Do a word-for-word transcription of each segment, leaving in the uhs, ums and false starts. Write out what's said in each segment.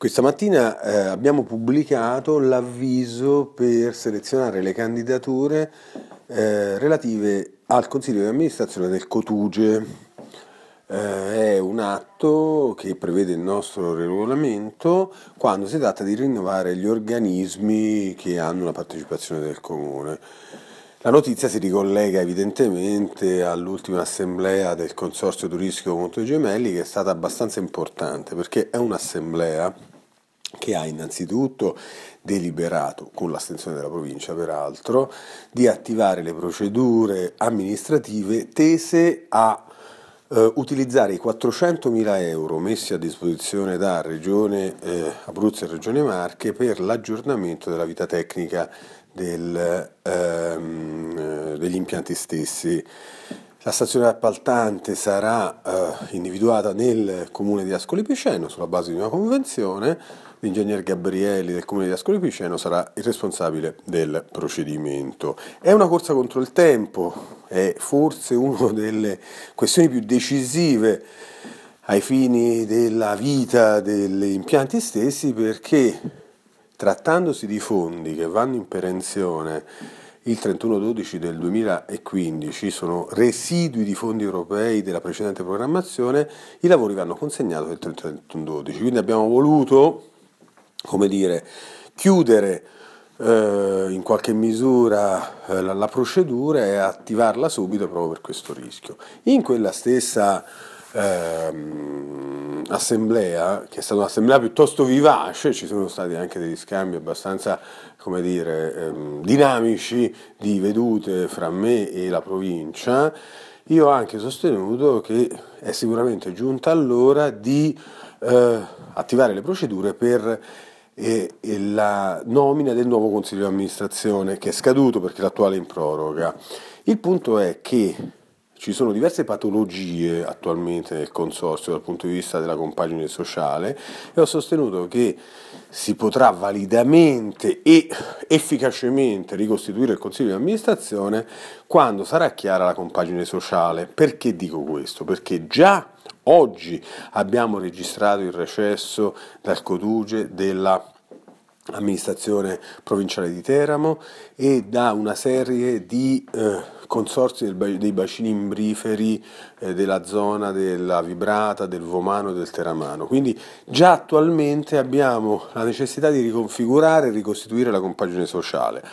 Questa mattina eh, abbiamo pubblicato l'avviso per selezionare le candidature eh, relative al Consiglio di amministrazione del Cotuge. Eh, è un atto che prevede il nostro regolamento quando si tratta di rinnovare gli organismi che hanno la partecipazione del Comune. La notizia si ricollega evidentemente all'ultima assemblea del Consorzio Turistico Monte Gemelli, che è stata abbastanza importante perché è un'assemblea che ha innanzitutto deliberato, con l'astensione della provincia peraltro, di attivare le procedure amministrative tese a eh, utilizzare i quattrocentomila euro messi a disposizione da Regione eh, Abruzzo e Regione Marche per l'aggiornamento della vita tecnica del, ehm, degli impianti stessi. La stazione appaltante sarà eh, individuata nel comune di Ascoli Piceno sulla base di una convenzione. L'ingegner Gabrielli del comune di Ascoli Piceno sarà il responsabile del procedimento. È una corsa contro il tempo, è forse una delle questioni più decisive ai fini della vita degli impianti stessi, perché trattandosi di fondi che vanno in perenzione il trentuno dodici del duemilaquindici, sono residui di fondi europei della precedente programmazione, i lavori vanno consegnati il trentuno dodici, quindi abbiamo voluto, come dire, chiudere eh, in qualche misura eh, la, la procedura e attivarla subito proprio per questo rischio. In quella stessa ehm, assemblea, che è stata un'assemblea piuttosto vivace, ci sono stati anche degli scambi abbastanza, come dire, ehm, dinamici di vedute fra me e la provincia. Io ho anche sostenuto che è sicuramente giunta l'ora di eh, attivare le procedure per e la nomina del nuovo consiglio di amministrazione, che è scaduto perché l'attuale è in proroga. Il punto è che ci sono diverse patologie attualmente nel consorzio dal punto di vista della compagine sociale e ho sostenuto che si potrà validamente e efficacemente ricostituire il consiglio di amministrazione quando sarà chiara la compagine sociale. Perché dico questo? Perché già oggi abbiamo registrato il recesso dal Cotuge della amministrazione provinciale di Teramo e da una serie di eh, consorzi del, dei bacini imbriferi eh, della zona della Vibrata, del Vomano e del Teramano. Quindi già attualmente abbiamo la necessità di riconfigurare e ricostituire la compagine sociale.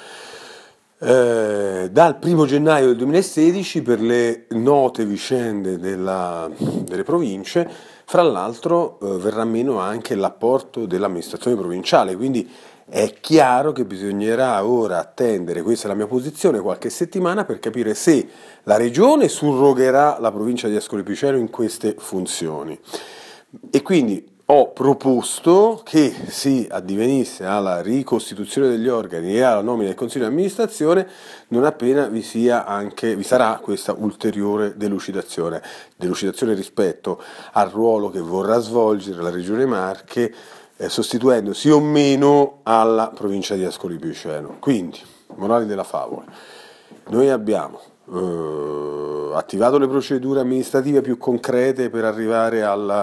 Eh, dal primo gennaio del duemilasedici, per le note vicende della, delle province, fra l'altro eh, verrà meno anche l'apporto dell'amministrazione provinciale, quindi è chiaro che bisognerà ora attendere, questa è la mia posizione, qualche settimana per capire se la Regione surrogherà la provincia di Ascoli Piceno in queste funzioni. E quindi ho proposto che si addivenisse alla ricostituzione degli organi e alla nomina del Consiglio di amministrazione non appena vi sia anche, vi sarà questa ulteriore delucidazione, delucidazione rispetto al ruolo che vorrà svolgere la Regione Marche, eh, sostituendo sì o meno alla provincia di Ascoli Piceno. Quindi, morale della favola, noi abbiamo Uh, attivato le procedure amministrative più concrete per arrivare alla,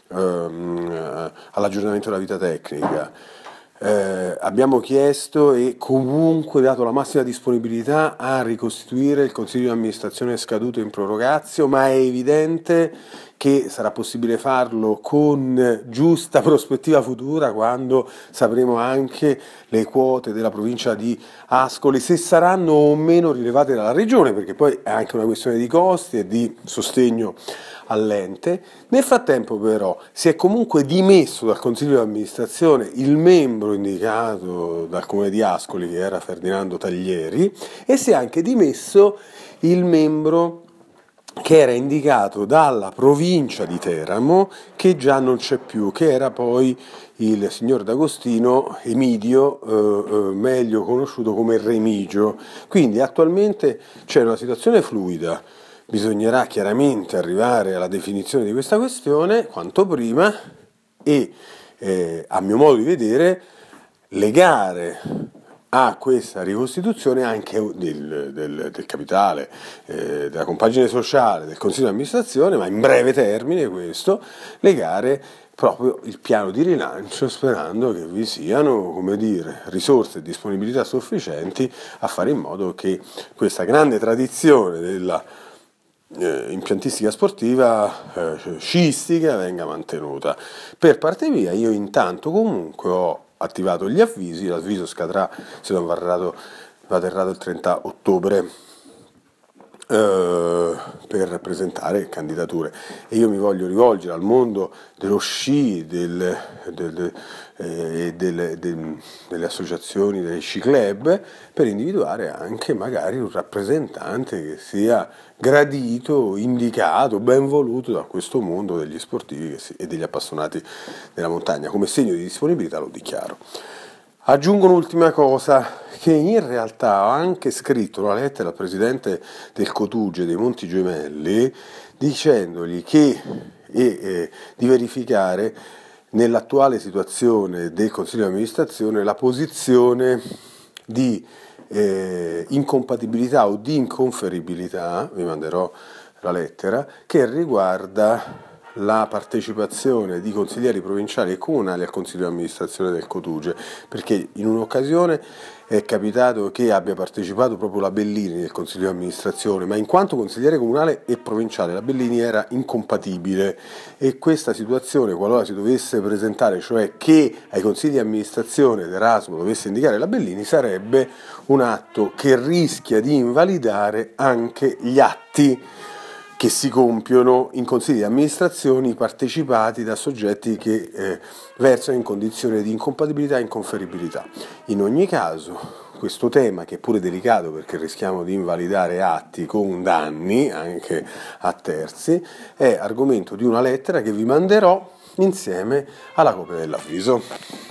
um, all'aggiornamento della vita tecnica. Uh, abbiamo chiesto e comunque dato la massima disponibilità a ricostituire il Consiglio di amministrazione scaduto in prorogatio, ma è evidente che sarà possibile farlo con giusta prospettiva futura quando sapremo anche le quote della provincia di Ascoli, se saranno o meno rilevate dalla Regione, perché poi è anche una questione di costi e di sostegno all'ente. Nel frattempo però si è comunque dimesso dal Consiglio di amministrazione il membro indicato dal Comune di Ascoli, che era Ferdinando Taglieri, e si è anche dimesso il membro che era indicato dalla provincia di Teramo, che già non c'è più, che era poi il signor D'Agostino Emidio, eh, eh, meglio conosciuto come Remigio. Quindi attualmente c'è una situazione fluida, bisognerà chiaramente arrivare alla definizione di questa questione quanto prima e, eh, a mio modo di vedere, legare a questa ricostituzione anche del, del, del capitale, eh, della compagine sociale, del consiglio di amministrazione, ma in breve termine questo, legare proprio il piano di rilancio, sperando che vi siano, come dire, risorse e disponibilità sufficienti a fare in modo che questa grande tradizione della eh, impiantistica sportiva eh, sciistica venga mantenuta. Per parte mia, io intanto comunque ho attivato gli avvisi, l'avviso scadrà, se non va errato, vado errato il trenta ottobre, Uh, per presentare candidature, e io mi voglio rivolgere al mondo dello sci, del, del, eh, del, del, delle associazioni, dei sci club, per individuare anche magari un rappresentante che sia gradito, indicato, ben voluto da questo mondo degli sportivi e degli appassionati della montagna. Come segno di disponibilità lo dichiaro. Aggiungo un'ultima cosa, che in realtà ho anche scritto una lettera al presidente del Cotuge dei Monti Gemelli dicendogli che e, eh, di verificare nell'attuale situazione del Consiglio di amministrazione la posizione di eh, incompatibilità o di inconferibilità, vi manderò la lettera, che riguarda la partecipazione di consiglieri provinciali e comunali al Consiglio di amministrazione del Cotuge, perché in un'occasione è capitato che abbia partecipato proprio la Bellini nel Consiglio di amministrazione, ma in quanto consigliere comunale e provinciale la Bellini era incompatibile, e questa situazione, qualora si dovesse presentare, cioè che ai consigli di amministrazione d'Erasmo dovesse indicare la Bellini, sarebbe un atto che rischia di invalidare anche gli atti che si compiono in consigli di amministrazione partecipati da soggetti che eh, versano in condizioni di incompatibilità e inconferibilità. In ogni caso, questo tema, che è pure delicato perché rischiamo di invalidare atti con danni anche a terzi, è argomento di una lettera che vi manderò insieme alla copia dell'avviso.